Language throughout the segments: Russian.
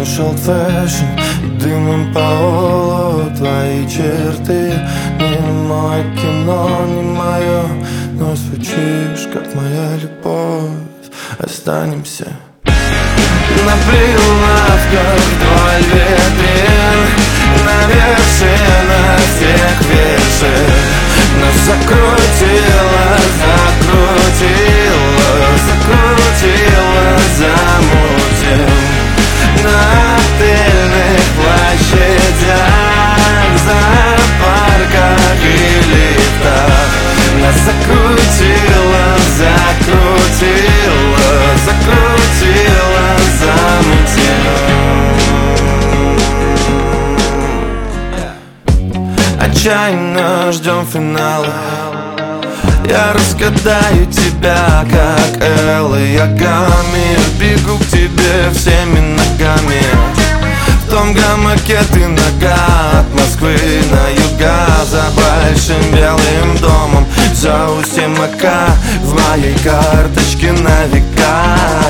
пахнешь old fashion, дымом по олу твои черты. Не мое кино, не мое, но звучишь, как моя любовь. Останемся на прилавках вдоль витрин, на вершинах всех вершин. Нас закрутило, закрутило, закрутило, замутим. На отельных площадях, зоопарках и лифтах. Нас закрутило, закрутило, закрутило, замутим. Отчаянно ждем финала. Я разгадаю тебя, как Эл и Ягами. Бегу к тебе всеми ногами. В том гамаке ты нога, от Москвы на юга. За большим белым домом, за устьем Ока, в моей карточке на века.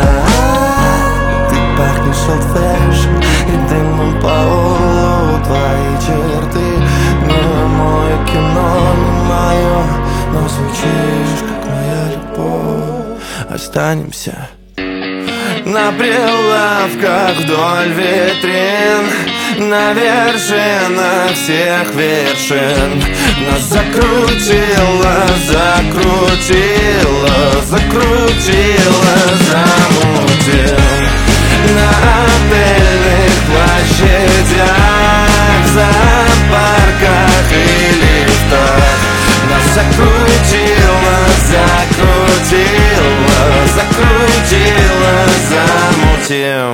Ты пахнешь old fashion и дымом по олу твои черты. Не мое кино, не мое, но звучишь, как моя любовь. Останемся на прилавках вдоль витрин, на вершинах всех вершин. Нас закрутило, закрутило, закрутило, замутил. На отельных площадях, зоопарках и лифтах. Нас закрутило, закрутило, закрутило, замутил.